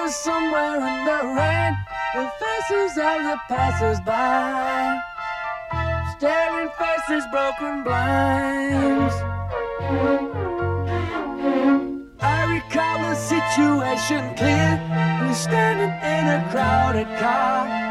somewhere in the rain, the faces of the passers-by, staring faces, broken blinds. I recall the situation clear. We're standing in a crowded car.